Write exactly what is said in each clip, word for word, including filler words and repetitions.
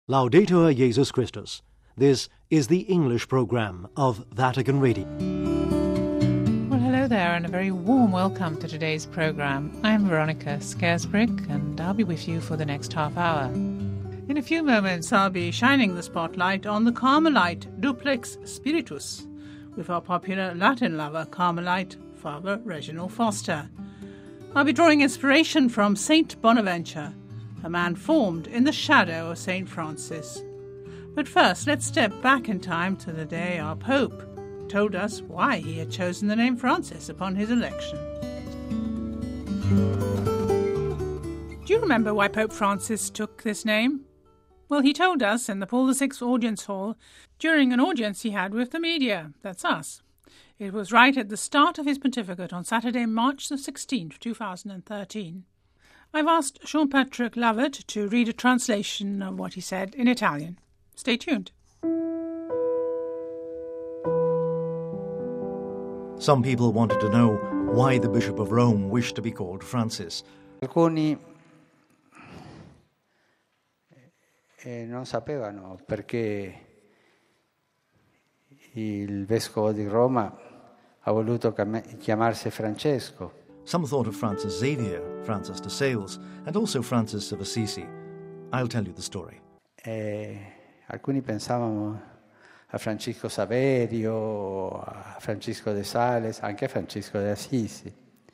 Laudetur Jesus Christus. This is the English programme of Vatican Radio. Well, hello there, and a very warm welcome to today's programme. I'm Veronica Scaresbrick, and I'll be with you for the next half hour. In a few moments, I'll be shining the spotlight on the Carmelite Duplex Spiritus with our popular Latin lover Carmelite, Father Reginald Foster. I'll be drawing inspiration from Saint Bonaventure, a man formed in the shadow of Saint Francis. But first, let's step back in time to the day our Pope told us why he had chosen the name Francis upon his election. Do you remember why Pope Francis took this name? Well, he told us in the Paul the Sixth Audience Hall during an audience he had with the media. That's us. It was right at the start of his pontificate on Saturday, March the sixteenth, two thousand thirteen. I've asked Jean-Patrick Lovett to read a translation of what he said in Italian. Stay tuned. Some people wanted to know why the Bishop of Rome wished to be called Francis. Alcuni eh, non sapevano perché il Vescovo di Roma ha voluto chiamarsi Francesco. Some thought of Francis Xavier, Francis de Sales, and also Francis of Assisi. I'll tell you the story. Eh, alcuni pensavano a Francisco Saverio, a Francisco de Sales, anche a Francisco de Assisi.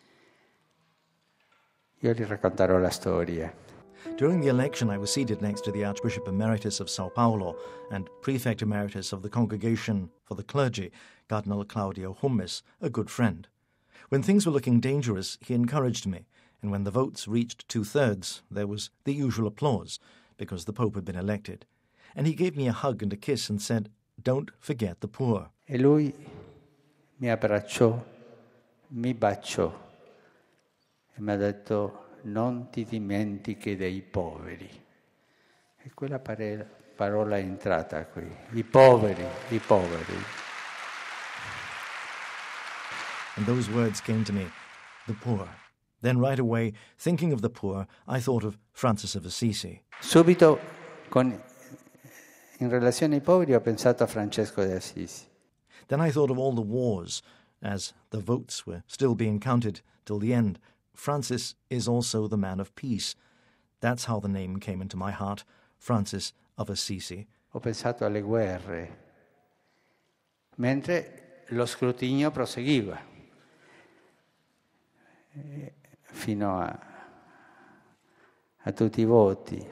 Io gli racconterò la storia. During the election, I was seated next to the Archbishop Emeritus of Sao Paulo and Prefect Emeritus of the Congregation for the Clergy, Cardinal Claudio Hummis, a good friend. When things were looking dangerous, he encouraged me, and when the votes reached two-thirds, there was the usual applause, because the Pope had been elected. And he gave me a hug and a kiss and said, "Don't forget the poor." E lui mi abbracciò, mi baciò, e mi ha detto, "Non ti dimentichi dei poveri." E quella pare- parola è entrata qui, i poveri, i poveri. And those words came to me, the poor. Then right away, thinking of the poor, I thought of Francis of Assisi. Subito, con, in relazione ai poveri, ho pensato a Francesco de Assisi. Then I thought of all the wars, as the votes were still being counted till the end. Francis is also the man of peace. That's how the name came into my heart, Francis of Assisi. Ho pensato alle guerre, mentre lo scrutinio proseguiva. Fino a, a tutti i voti.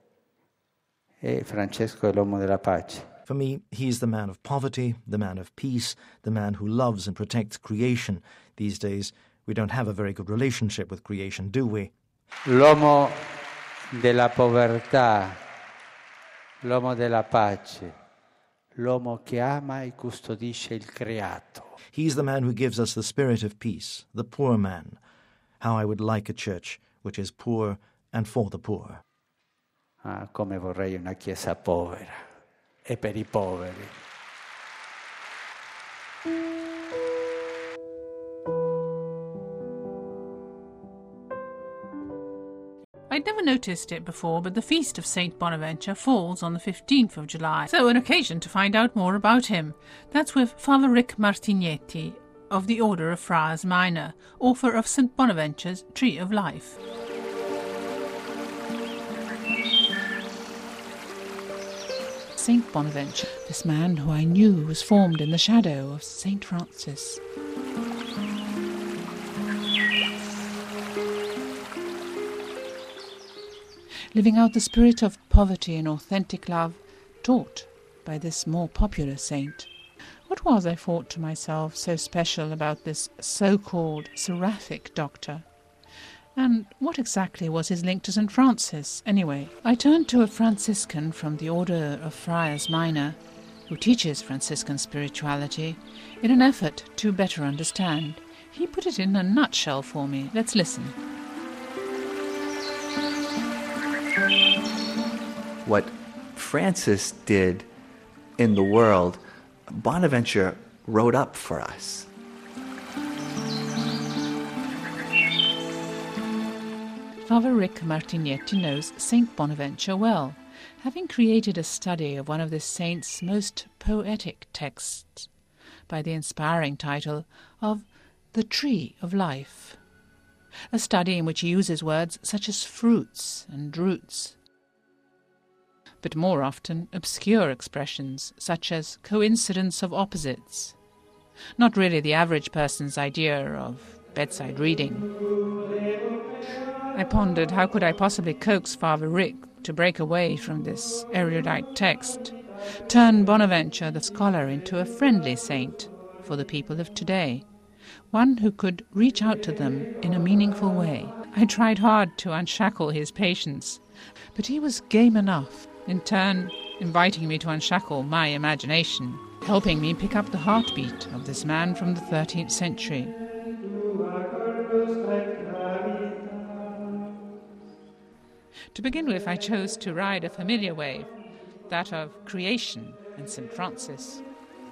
E Francesco è l'uomo della pace. For me, he's the man of poverty, the man of peace, the man who loves and protects creation. These days, we don't have a very good relationship with creation, do we? L'uomo della povertà, l'uomo della pace, l'uomo che ama e custodisce il creato. He's the man who gives us the spirit of peace, the poor man. How I would like a church which is poor and for the poor. Ah, come vorrei una chiesa povera e per i poveri. I'd never noticed it before, but the feast of Saint Bonaventure falls on the fifteenth of July, so an occasion to find out more about him. That's with Father Rick Martignetti of the Order of Friars Minor, author of Saint Bonaventure's Tree of Life. Saint Bonaventure, this man who I knew was formed in the shadow of Saint Francis. Living out the spirit of poverty and authentic love taught by this more popular saint. What was, I thought to myself, so special about this so-called seraphic doctor? And what exactly was his link to Saint Francis, anyway? I turned to a Franciscan from the Order of Friars Minor, who teaches Franciscan spirituality, in an effort to better understand. He put it in a nutshell for me. Let's listen. What Francis did in the world, Bonaventure wrote up for us. Father Rick Martignetti knows Saint Bonaventure well, having created a study of one of this saint's most poetic texts by the inspiring title of The Tree of Life, a study in which he uses words such as fruits and roots, but more often obscure expressions such as coincidence of opposites, not really the average person's idea of bedside reading. I pondered how could I possibly coax Father Rick to break away from this erudite text, turn Bonaventure the scholar into a friendly saint for the people of today, one who could reach out to them in a meaningful way. I tried hard to unshackle his patience, but he was game enough, in turn inviting me to unshackle my imagination, helping me pick up the heartbeat of this man from the thirteenth century. To begin with, I chose to ride a familiar wave, that of creation and Saint Francis.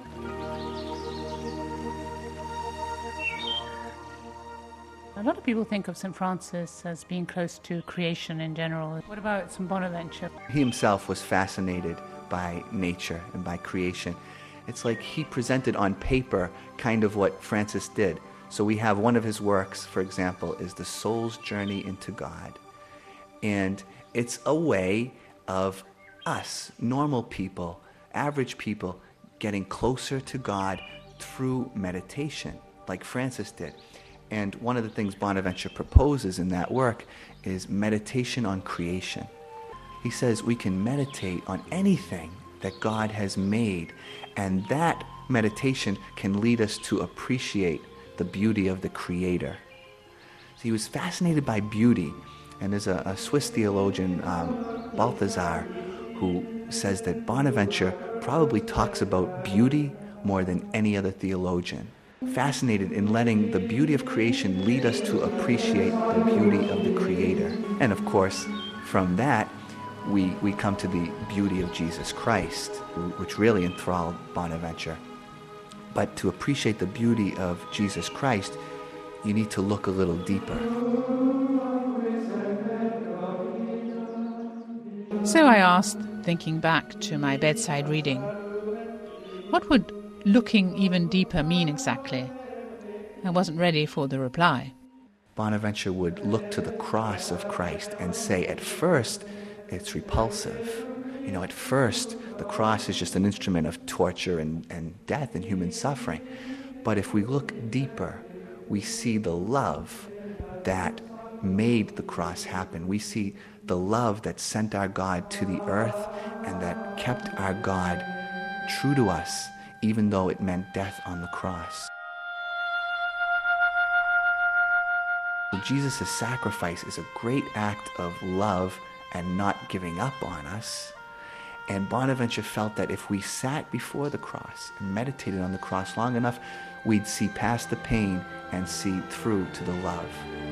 A lot of people think of Saint Francis as being close to creation in general. What about Saint Bonaventure? He himself was fascinated by nature and by creation. It's like he presented on paper kind of what Francis did. So we have one of his works, for example, is The Soul's Journey into God. And it's a way of us, normal people, average people, getting closer to God through meditation, like Francis did. And one of the things Bonaventure proposes in that work is meditation on creation. He says we can meditate on anything that God has made, and that meditation can lead us to appreciate the beauty of the Creator. So he was fascinated by beauty, and there's a, a Swiss theologian, um, Balthasar, who says that Bonaventure probably talks about beauty more than any other theologian. Fascinated in letting the beauty of creation lead us to appreciate the beauty of the Creator. And of course, from that, we, we come to the beauty of Jesus Christ, which really enthralled Bonaventure. But to appreciate the beauty of Jesus Christ, you need to look a little deeper. So I asked, thinking back to my bedside reading, what would looking even deeper mean exactly? I wasn't ready for the reply. Bonaventure would look to the cross of Christ and say, at first, it's repulsive. You know, at first, the cross is just an instrument of torture and, and death and human suffering. But if we look deeper, we see the love that made the cross happen. We see the love that sent our God to the earth and that kept our God true to us, even though it meant death on the cross. So Jesus' sacrifice is a great act of love and not giving up on us. And Bonaventure felt that if we sat before the cross and meditated on the cross long enough, we'd see past the pain and see through to the love.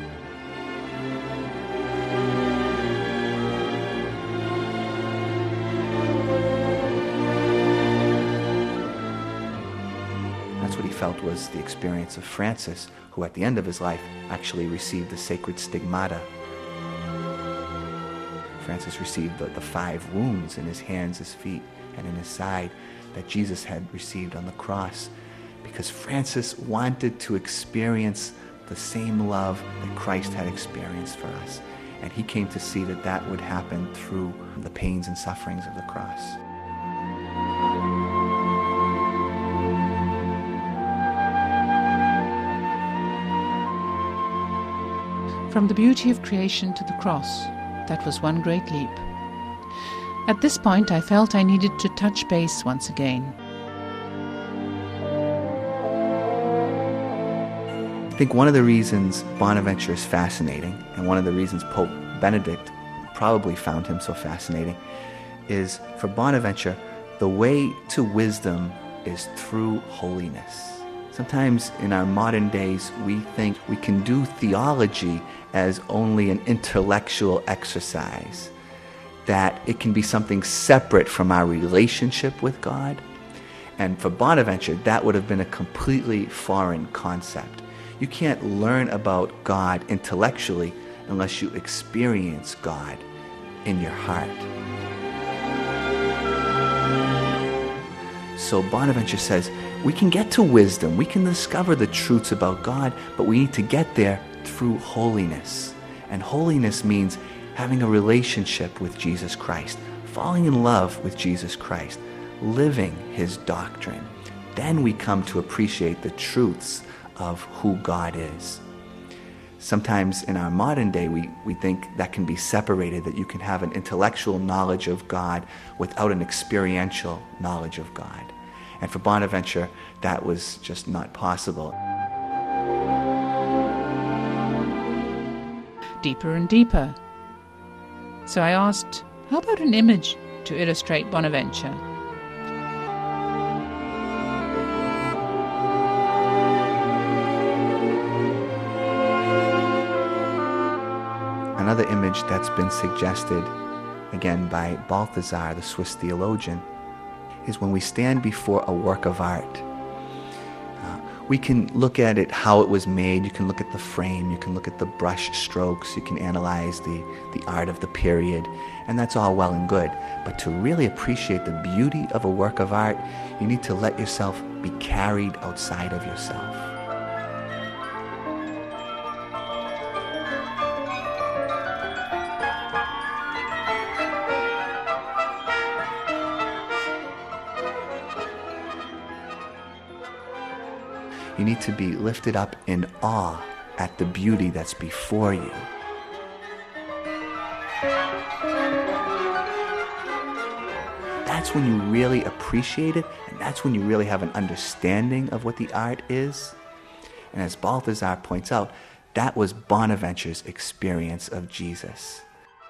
That's what he felt was the experience of Francis, who at the end of his life actually received the sacred stigmata. Francis received the, the five wounds in his hands, his feet, and in his side that Jesus had received on the cross, because Francis wanted to experience the same love that Christ had experienced for us. And he came to see that that would happen through the pains and sufferings of the cross. From the beauty of creation to the cross, that was one great leap. At this point, I felt I needed to touch base once again. I think one of the reasons Bonaventure is fascinating, and one of the reasons Pope Benedict probably found him so fascinating, is for Bonaventure, the way to wisdom is through holiness. Sometimes in our modern days, we think we can do theology as only an intellectual exercise, that it can be something separate from our relationship with God. And for Bonaventure, that would have been a completely foreign concept. You can't learn about God intellectually unless you experience God in your heart. So Bonaventure says, we can get to wisdom, we can discover the truths about God, but we need to get there through holiness. And holiness means having a relationship with Jesus Christ, falling in love with Jesus Christ, living his doctrine. Then we come to appreciate the truths of who God is. Sometimes in our modern day, we, we think that can be separated, that you can have an intellectual knowledge of God without an experiential knowledge of God. And for Bonaventure, that was just not possible. Deeper and deeper. So I asked, how about an image to illustrate Bonaventure? Another image that's been suggested, again by Balthasar, the Swiss theologian, is when we stand before a work of art. Uh, we can look at it, how it was made, you can look at the frame, you can look at the brush strokes, you can analyze the, the art of the period, and that's all well and good. But to really appreciate the beauty of a work of art, you need to let yourself be carried outside of yourself. You need to be lifted up in awe at the beauty that's before you. That's when you really appreciate it, and that's when you really have an understanding of what the art is. And as Balthasar points out, that was Bonaventure's experience of Jesus.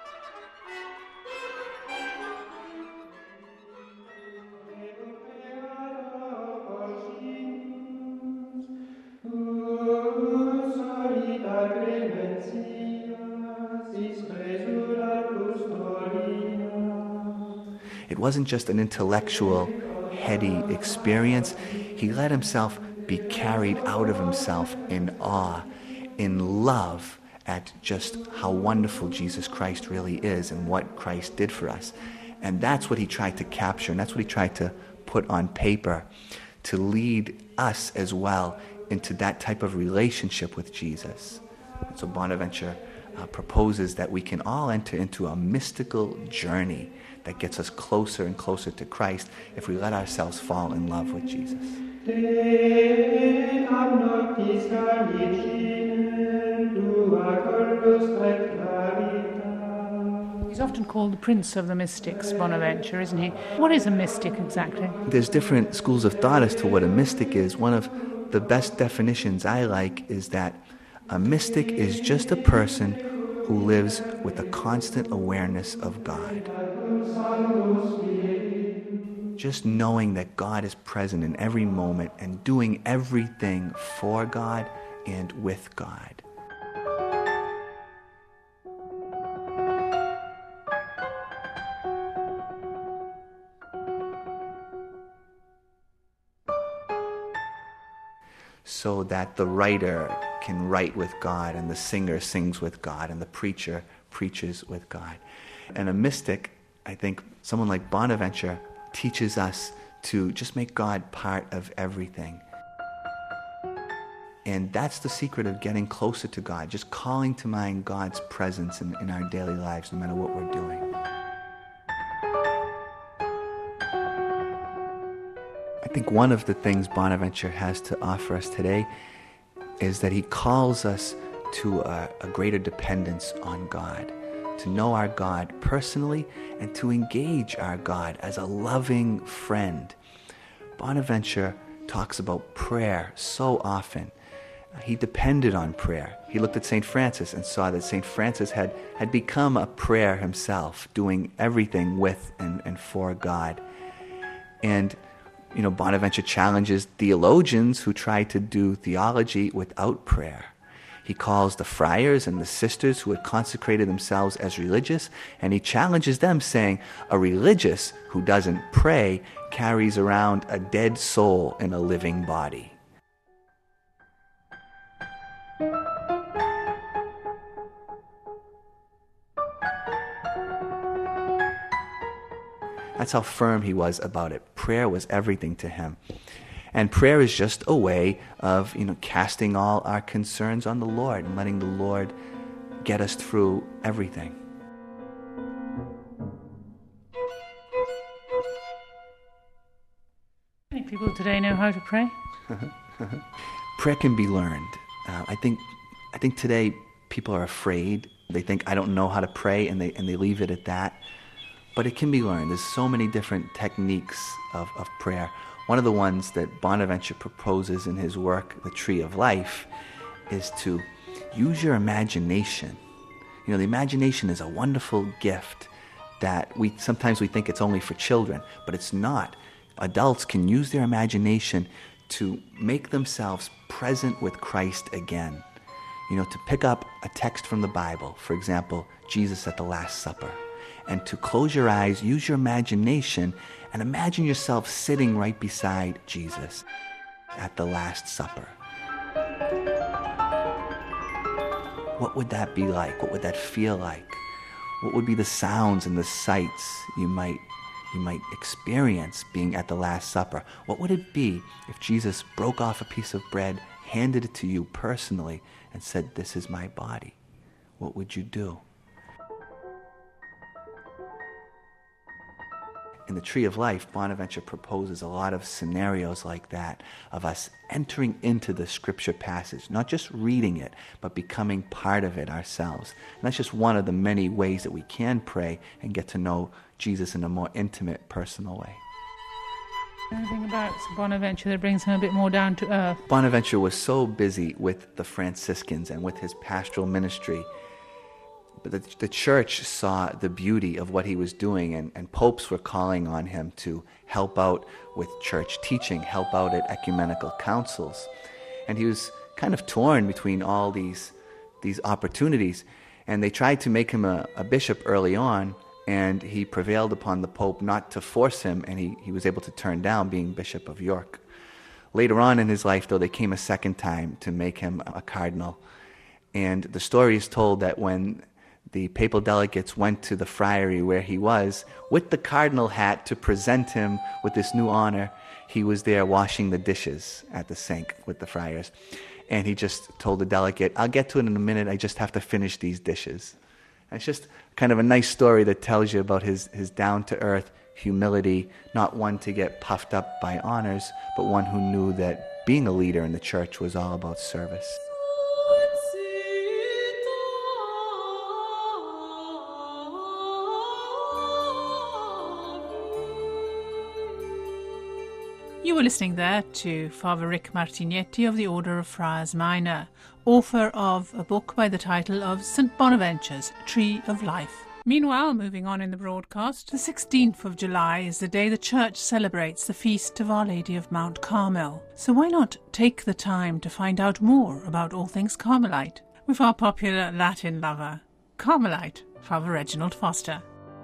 It wasn't just an intellectual, heady experience. He let himself be carried out of himself in awe, in love at just how wonderful Jesus Christ really is and what Christ did for us. And that's what he tried to capture, and that's what he tried to put on paper, to lead us as well into that type of relationship with Jesus. And so Bonaventure uh, proposes that we can all enter into a mystical journey that gets us closer and closer to Christ if we let ourselves fall in love with Jesus. He's often called the Prince of the Mystics, Bonaventure, isn't he? What is a mystic exactly? There's different schools of thought as to what a mystic is. One of the best definitions I like is that a mystic is just a person who lives with a constant awareness of God. Just knowing that God is present in every moment and doing everything for God and with God. So that the writer can write with God, and the singer sings with God, and the preacher preaches with God. And a mystic, I think someone like Bonaventure, teaches us to just make God part of everything. And that's the secret of getting closer to God, just calling to mind God's presence in, in our daily lives, no matter what we're doing. I think one of the things Bonaventure has to offer us today is that he calls us to a, a greater dependence on God, to know our God personally and to engage our God as a loving friend. Bonaventure talks about prayer so often. He depended on prayer. He looked at Saint Francis and saw that Saint Francis had, had become a prayer himself, doing everything with and, and for God. And You know, Bonaventure challenges theologians who try to do theology without prayer. He calls the friars and the sisters who had consecrated themselves as religious, and he challenges them, saying, a religious who doesn't pray carries around a dead soul in a living body. That's how firm he was about it. Prayer was everything to him. And prayer is just a way of, you know, casting all our concerns on the Lord and letting the Lord get us through everything. Many people today know how to pray. Prayer can be learned. Uh, I think I think today people are afraid. They think, I don't know how to pray, and they and they leave it at that. But it can be learned. There's so many different techniques of, of prayer. One of the ones that Bonaventure proposes in his work, The Tree of Life, is to use your imagination. You know, the imagination is a wonderful gift that we sometimes we think it's only for children, but it's not. Adults can use their imagination to make themselves present with Christ again. You know, to pick up a text from the Bible, for example, Jesus at the Last Supper, and to close your eyes, use your imagination, and imagine yourself sitting right beside Jesus at the Last Supper. What would that be like? What would that feel like? What would be the sounds and the sights you might you might experience being at the Last Supper? What would it be if Jesus broke off a piece of bread, handed it to you personally, and said, "This is my body"? What would you do? In The Tree of Life, Bonaventure proposes a lot of scenarios like that, of us entering into the scripture passage, not just reading it, but becoming part of it ourselves. And that's just one of the many ways that we can pray and get to know Jesus in a more intimate, personal way. Anything about Bonaventure that brings him a bit more down to earth? Bonaventure was so busy with the Franciscans and with his pastoral ministry, but the, the church saw the beauty of what he was doing, and, and popes were calling on him to help out with church teaching, help out at ecumenical councils. And he was kind of torn between all these, these opportunities. And they tried to make him a, a bishop early on, and he prevailed upon the Pope not to force him, and he, he was able to turn down being Bishop of York. Later on in his life, though, they came a second time to make him a cardinal. And the story is told that when the papal delegates went to the friary where he was with the cardinal hat to present him with this new honor, he was there washing the dishes at the sink with the friars. And he just told the delegate, "I'll get to it in a minute, I just have to finish these dishes." And it's just kind of a nice story that tells you about his, his down-to-earth humility, not one to get puffed up by honors, but one who knew that being a leader in the church was all about service. You were listening there to Father Rick Martignetti of the Order of Friars Minor, author of a book by the title of Saint Bonaventure's Tree of Life. Meanwhile, moving on in the broadcast, the sixteenth of July is the day the Church celebrates the feast of Our Lady of Mount Carmel. So why not take the time to find out more about all things Carmelite with our popular Latin lover, Carmelite, Father Reginald Foster.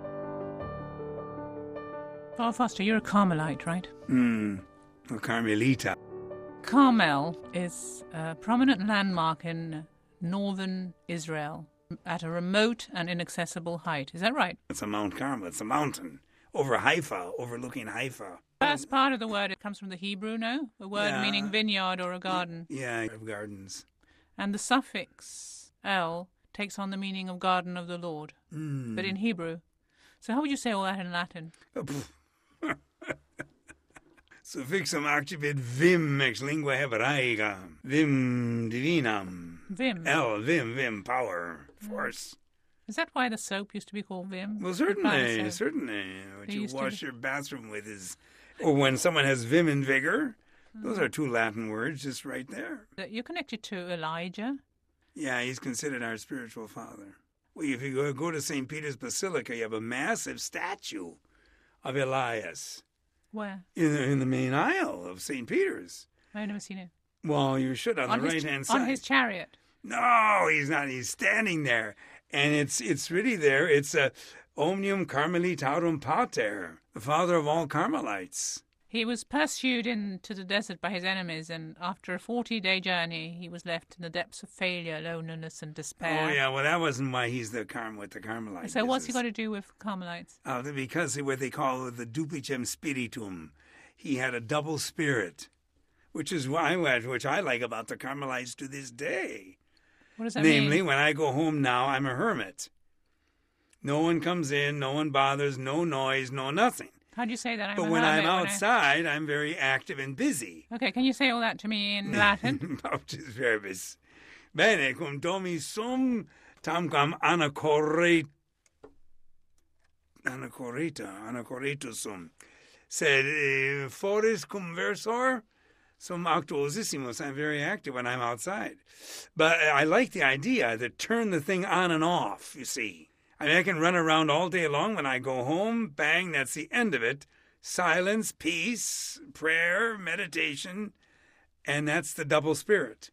Father Foster, you're a Carmelite, right? Hmm, a Carmelita. Carmel is a prominent landmark in northern Israel at a remote and inaccessible height. Is that right? It's a Mount Carmel. It's a mountain over Haifa, overlooking Haifa. First part of the word, it comes from the Hebrew, no? A word Yeah. meaning vineyard or a garden. Yeah, of gardens. And the suffix el takes on the meaning of garden of the Lord, Mm. but in Hebrew. So how would you say all that in Latin? Suffixum archibid vim ex lingua hebraica, vim divinam. Vim. El, vim, vim, power, force. Is that why the soap used to be called Vim? Well, Bar certainly, soap. certainly. What They you used to wash be- your bathroom with is... Or when someone has vim and vigor. Those are two Latin words just right there. That You're connected to Elijah. Yeah, he's considered our spiritual father. Well, if you go, go to Saint Peter's Basilica, you have a massive statue of Elias Where? in the, in the main aisle of Saint Peter's. I've never seen it. Well, you should on, the his, right-hand side. On his chariot. No, he's not. He's standing there. And it's it's really there. It's a Omnium Carmelitarum Pater, the father of all Carmelites. He was pursued into the desert by his enemies, and after a forty-day journey, he was left in the depths of failure, loneliness, and despair. Oh, yeah, well, that wasn't why he's the Carm with the Carmelite. So what's he business. got to do with Carmelites? Uh, because of what they call the duplicem spiritum. He had a double spirit, which is why, which I like about the Carmelites to this day. What does that Namely, mean? when I go home now, I'm a hermit. No one comes in, no one bothers, no noise, no nothing. How do you say that? I'm But a when I'm hermit, when outside, I'm very active and busy. I... Okay, can you say all that to me in Latin? Paucis verbis. Bene, cum domi sum, tamquam anacorret, anacorreta, anacorretus sum. Sed uh, foris conversor, sum actuosissimus. I'm very active when I'm outside. But I like the idea to turn the thing on and off, you see. I mean, I can run around all day long. When I go home, bang, that's the end of it. Silence, peace, prayer, meditation, and that's the double spirit.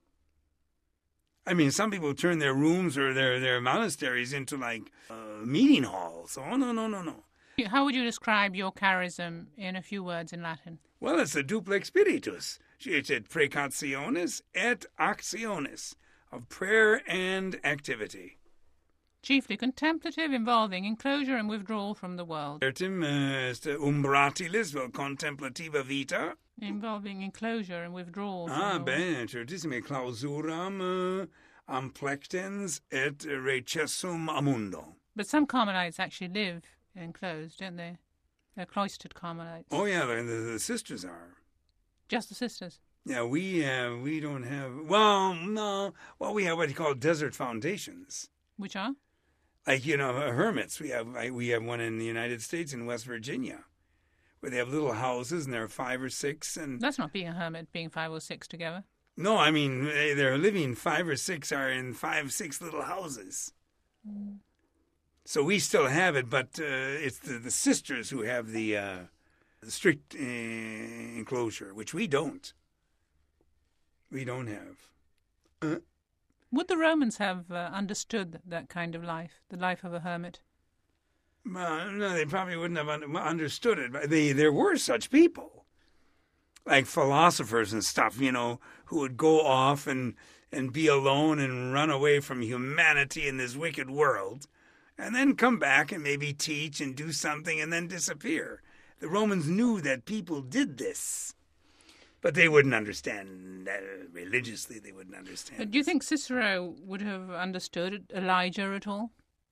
I mean, some people turn their rooms or their, their monasteries into like uh, meeting halls. Oh, no, no, no, no. How would you describe your charism in a few words in Latin? Well, it's a duplex spiritus. It's et precationis et actionis, of prayer and activity. Chiefly contemplative, involving enclosure and withdrawal from the world. Certum est umbratilis vel contemplativa vita. Involving enclosure and withdrawal from Ah, the world. bene, certissime clausuram uh, amplectens et recessum amundo. But some Carmelites actually live enclosed, don't they? They're cloistered Carmelites. Oh, yeah, the, the, the sisters are. Just the sisters. Yeah, we uh, we don't have, well, no, well, we have what you call desert foundations. Which are? Like, you know, hermits. We have I, we have one in the United States in West Virginia, where they have little houses and there are five or six. And That's not being a hermit, being five or six together. no, I mean, they- they're living, five or six are in five, six little houses. Mm. So we still have it, but uh, it's the, the sisters who have the, uh, the strict uh, enclosure, which we don't. We don't have. Uh, Would the Romans have uh, understood that kind of life, the life of a hermit? Uh, no, they probably wouldn't have un- understood it. But they, there were such people, like philosophers and stuff, you know, who would go off and, and be alone and run away from humanity in this wicked world, and then come back and maybe teach and do something and then disappear. The Romans knew that people did this, but they wouldn't understand uh, religiously. They wouldn't understand. But do you think Cicero would have understood Elijah at all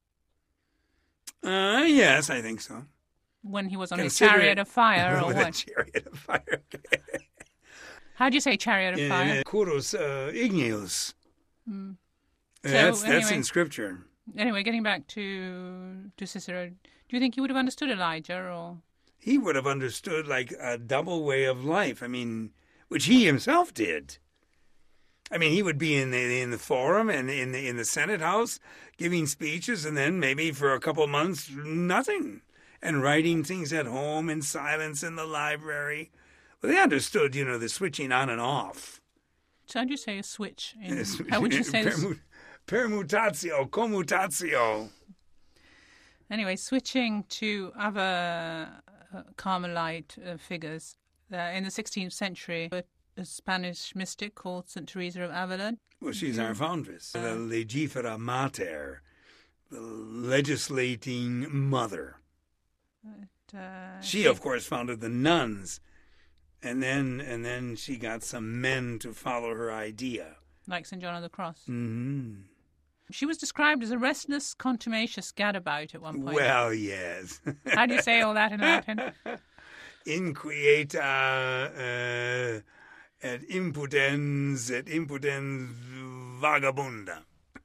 Uh, yes, I think so. when he was on his Consider chariot it- of fire, or With a what? chariot of fire. How do you say chariot of in fire? uh, Curus uh, Igneus. Mm. Uh, So, that's that's anyway. in scripture. Anyway, getting back to to Cicero, do you think he would have understood Elijah, or He would have understood like a double way of life. I mean, which he himself did. I mean, he would be in the in the forum and in the in the Senate House giving speeches, and then maybe for a couple months nothing, and writing things at home in silence in the library. Well, they understood, you know, the switching on and off. so how do you say a switch? In, Yes. how would you say this? Permu- permutatio, commutatio. Anyway, switching to other uh, Carmelite uh, figures. Uh, in the sixteenth century, a, a Spanish mystic called Saint Teresa of Avila. Well, she's our foundress, the legifera mater, the legislating mother. Uh, She, of course, founded the nuns, and then and then she got some men to follow her idea. like Saint John of the Cross. Hmm. She was described as a restless, contumacious gadabout at one point. Well, yes. How do you say all that in Latin? Inquieta uh, et impudens et impudens vagabunda.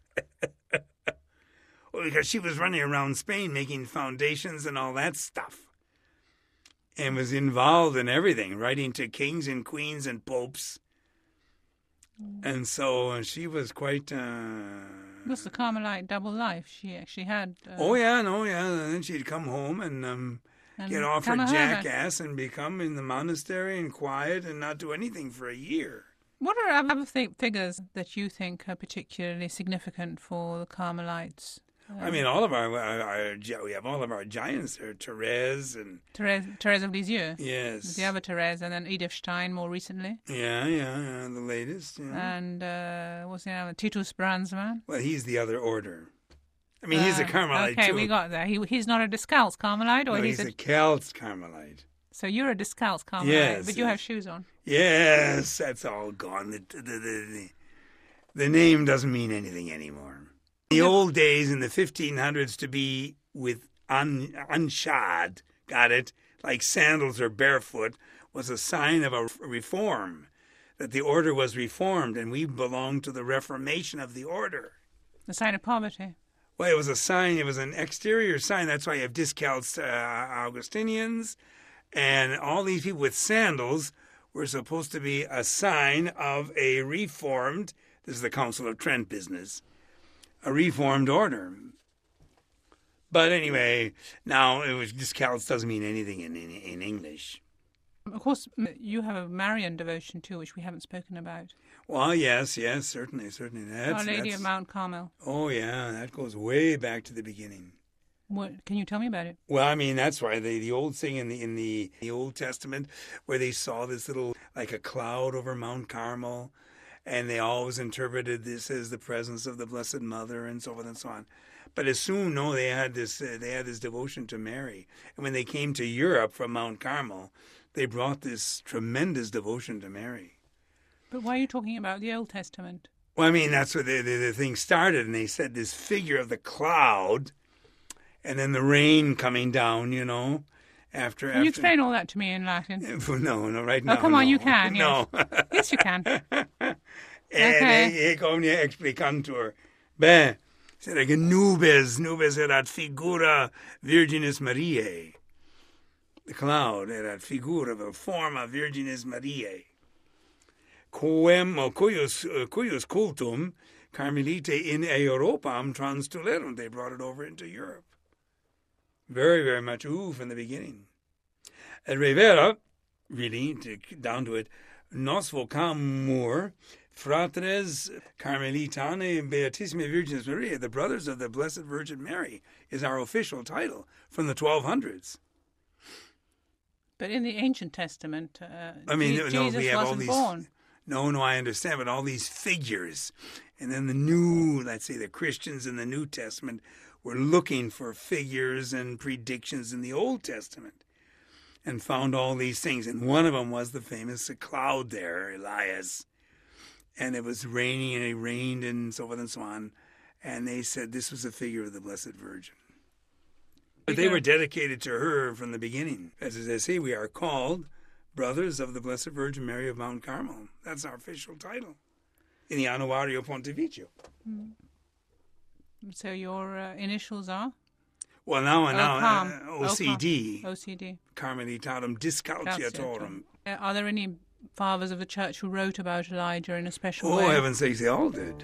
Well, because she was running around Spain making foundations and all that stuff, and was involved in everything, writing to kings and queens and popes. And so uh, she was quite... Uh, It was the Carmelite double life. She actually had. Uh, oh, yeah, no, yeah. And then she'd come home and... Um, and get off her become a hermit. jackass and become in the monastery and quiet and not do anything for a year. What are other th- figures that you think are particularly significant for the Carmelites? I mean, all of our, our, our we have all of our giants there, Therese and Therese, Therese of Lisieux. yes, The other Therese, and then Edith Stein more recently. yeah, yeah, yeah, the latest. Yeah. And uh, what's the name? Titus Brandsman. Well, he's the other order. I mean, he's a Uh, Carmelite okay, too. we got there. He he's not a Discalced Carmelite, or no, he's, he's a, a Celts Carmelite. so you're a Discalced Carmelite, Yes, but you yes. have shoes on. Yes, that's all gone. The, the, the, the, the name doesn't mean anything anymore. In the old days, in the fifteen hundreds, to be with un, unshod, got it, like sandals or barefoot, was a sign of a reform, that the order was reformed, and we belonged to the reformation of the order. The sign of poverty. Well, it was a sign, it was an exterior sign. That's why you have Discalced uh, Augustinians, and all these people with sandals were supposed to be a sign of a reformed, this is the Council of Trent business, a reformed order. But anyway, now it was Discalced doesn't mean anything in, in, in English. Of course, m- you have a Marian devotion too, which we haven't spoken about. Well, yes, yes, certainly, certainly. That's, Our Lady that's, of Mount Carmel. Oh, yeah, that goes way back to the beginning. What, can you tell me about it? Well, I mean, that's why the the old thing in the in the, the Old Testament, where they saw this little like a cloud over Mount Carmel, and they always interpreted this as the presence of the Blessed Mother, and so forth and so on. But as soon, no, they had this uh, they had this devotion to Mary, and when they came to Europe from Mount Carmel, they brought this tremendous devotion to Mary. But why are you talking about the Old Testament? Well, I mean, that's where the, the, the thing started, and they said this figure of the cloud, and then the rain coming down, you know, after... Can after... you explain all that to me in Latin? No, no, right now. Oh, come on, no. you can, No. yes. Yes, you can. E come explicantur. Beh, sera che nubes, nubes erat figura Virginis Mariae. The cloud erat figura, the forma Virginis Mariae. Quem, cuius, cuius cultum Carmelite in Europam transtulerunt. They brought it over into Europe. Very, very much, ooh, from the beginning. At Rivera, really, to, down to it, nos vocamur fratres Carmelitanae Beatissime Virginis Mariae, the brothers of the Blessed Virgin Mary, is our official title from the twelve hundreds. But in the Ancient Testament, uh, I mean, Je- no, Jesus we have all wasn't these. born. No, no, I understand, but all these figures, and then the new, let's say, the Christians in the New Testament were looking for figures and predictions in the Old Testament, and found all these things, and one of them was the famous cloud there, Elias, and it was raining, and it rained, and so forth and so on, and they said this was a figure of the Blessed Virgin. But they were dedicated to her from the beginning. As I say, we are called Brothers of the Blessed Virgin Mary of Mount Carmel. That's our official title in the Annuario Pontificio. Mm. So your uh, initials are? Well, now and now, Ocam. uh, O C D, O C D. Carmelitatum Discalciatorum. Uh, are there any fathers of the church who wrote about Elijah in a special Oh, way? heaven's sakes, they all did.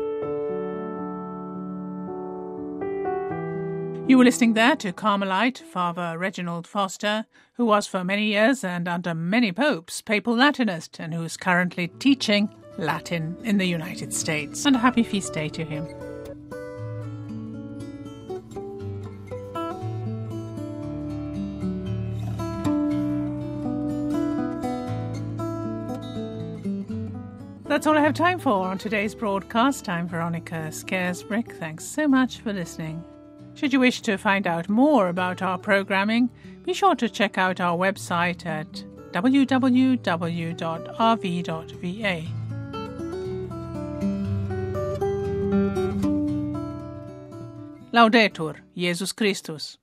You were listening there to Carmelite Father Reginald Foster, who was for many years and under many popes papal Latinist and who is currently teaching Latin in the United States. And a happy feast day to him. That's all I have time for on today's broadcast. I'm Veronica Scaresbrick. Thanks so much for listening. Should you wish to find out more about our programming, be sure to check out our website at w w w dot r v dot v a. Laudetur Jesus Christus.